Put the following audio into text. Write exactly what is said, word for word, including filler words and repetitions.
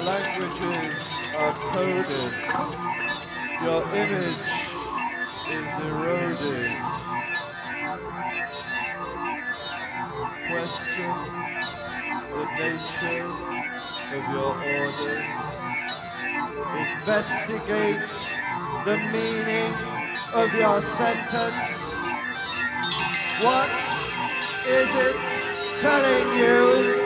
languages are coded. Your image is eroded. Question the nature of your orders. Investigate the meaning of your sentence. What is it telling you?